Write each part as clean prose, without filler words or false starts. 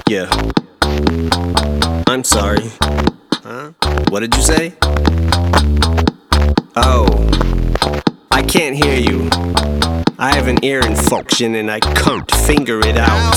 Yeah. I'm sorry. Huh? What did you say? Oh, I can't hear you. I have an ear infection and I can't finger it out.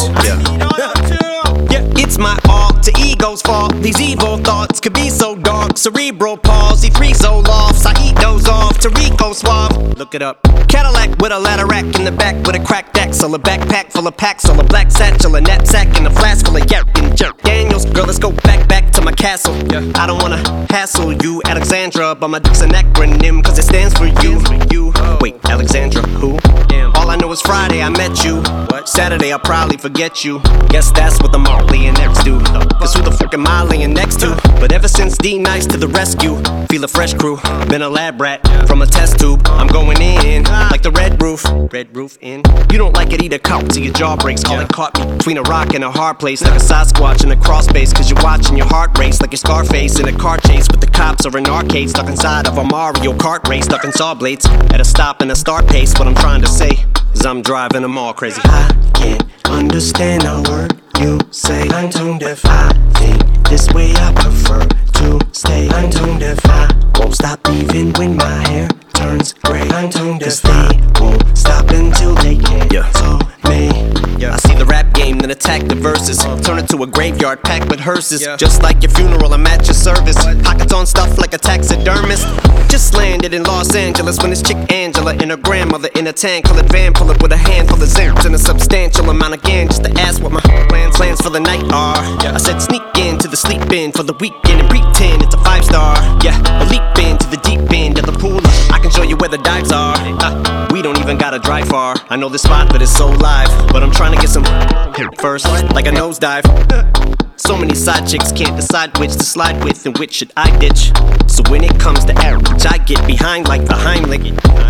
Yeah, it's my alter ego's fault. These evil thoughts could be so dark. Cerebral palsy, 3 Zolofts. I eat those off. Tarico Suave. Look it up. Cadillac with a ladder rack in the back with a cracked axle. A backpack full of packs. All a black satchel. A knapsack and a flask full of yak and jerk. Daniels, girl, let's go back to my castle. I don't wanna hassle you, Alexandra, but my dick's an acronym, cause it stands for you. Wait, Alexandra, who? All I know is Friday I met you. Saturday I'll probably forget you. Guess that's what the Marley and X do. Cause who the fuck am I laying next to? But ever since D-Nice to the rescue, feel a fresh crew. Been a lab rat from a test tube. I'm going in like the red roof. Red roof in. You don't like it either, cop till your jaw breaks. Call it caught me between a rock and a hard place. Like a Sasquatch in a cross base. Cause you're watching your heart race like your Scarface in a car chase with the cops or an arcade. Stuck inside of a Mario Kart race. Stuck in saw blades at a stop and a start pace. What I'm trying to say is I'm driving them all crazy. I can't understand a word you say. I'm tone deaf. I think this way I prefer to stay. I'm tone deaf. I won't stop even when my hair turns gray. I'm tone deaf. 'Cause they won't stop until they can't. So me. I see the rap game, then attack the verses. Turn it to a graveyard packed with hearses. Just like your funeral, I'm at your service. Pockets on stuff like a taxidermist. Just landed in Los Angeles when this chick Angela and her grandmother in a tan-colored van pull up with a handful of zerps and a substantial amount of gas just to ask what my plans for the night are. I said sneak into the sleep in for the weekend and pretend it's a 5-star. Yeah, a leap into the deep end of the pool. I can show you where the dives are. We don't even gotta drive far. I know this spot, but it's so live. But I'm trying to get some first, like a nosedive. So many side chicks can't decide which to slide with and which should I ditch. So when it comes to average, I get behind like the Heimlich.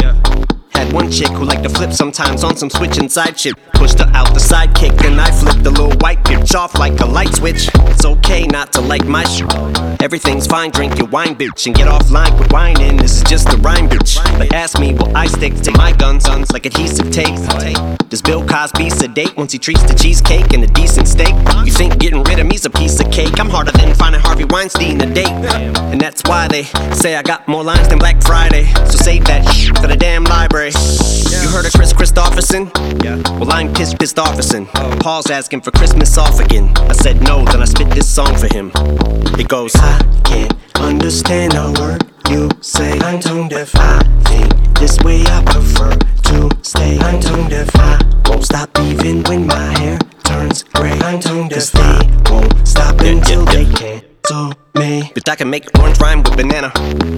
Had one chick who liked to flip sometimes on some switch inside shit. Pushed her out the sidekick and I flipped the little white bitch off like a light switch. It's okay not to like my shit. Everything's fine, drink your wine, bitch, and get offline with whining. This is just a rhyme, bitch. But ask me, will I stick to my guns like adhesive tape? Does Bill Cosby sedate once he treats the cheesecake and a decent steak? You think getting rid of me's a piece of cake? I'm harder than finding Harvey Weinstein a date. And that's why they say I got more lines than Black Friday. So save that shit for the damn library. You heard of Chris Christopherson? Well, I'm pissed Christopherson. Paul's asking for Christmas off again. I said no, then I spit this song for him. It goes, I can't understand a word you say. I'm tone deaf. I think this way I prefer to stay. I'm tone deaf. I won't stop even when my hair turns gray. I'm tone deaf. 'Cause they won't stop until they can't. So me. But I can make orange rhyme with banana.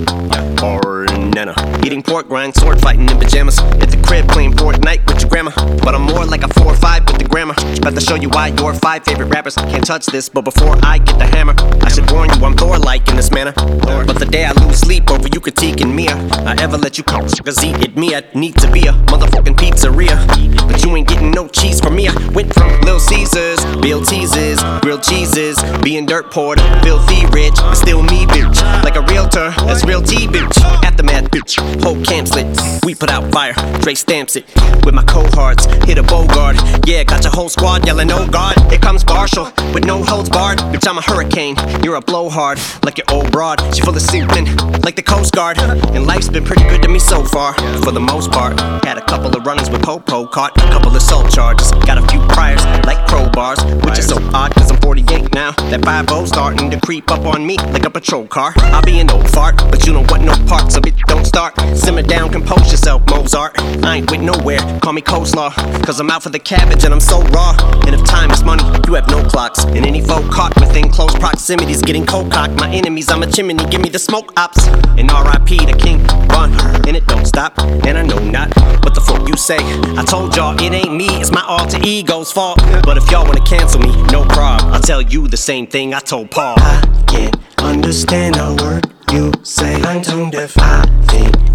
Or nana. Eating pork rind, sword fighting in pajamas. At the crib playing Fortnite with your grandma. But I'm more like a 4 or 5 with the grammar. About to show you why your 5 favorite rappers can't touch this. But before I get the hammer, I should warn you I'm Thor-like in this manner. But the day I lose sleep over you critiquing me, I ever let you come cause eat me. I need to be a motherfucking pizzeria. But you ain't getting no cheese from me. I went from Little Caesars, Bill Teases, grilled cheeses, being dirt poor to filthy rich. But still me, bitch. Like a realtor, that's real T, bitch. Aftermath, bitch. Whole camp lit. We put out fire. Dre stamps it with my cohorts. Hit a Bogart. Yeah, got your whole squad yelling, oh God. Here comes Marshall with no holds barred. Bitch, I'm a hurricane. You're a blowhard. Like your old broad. She full of semen. Like the Coast Guard. And life's been pretty good to me so far. For the most part. Had a couple of runs with Popo. Caught a couple of assault charges. Got a few priors like crowbars. Which is so odd cause I'm 48 now. That 5-0 starting to creep up on me like a patrol car. I'll be an old fart, but you don't want no parts of it. Don't start. Simmer down, compose yourself, Mozart. I ain't with nowhere, call me coleslaw. Cause I'm out for the cabbage and I'm so raw. And if time is money, you have no clocks. And any foe caught within close proximities getting cold-cocked. My enemies, I'm a chimney, give me the smoke ops. And R.I.P. the king, run. And it don't stop, and I know not what the fuck you say. I told y'all it ain't me, it's my alter ego's fault. But if y'all wanna cancel me, no problem. I'll tell you the same thing I told Paul. I can't understand a word you say. I'm tone deaf. I think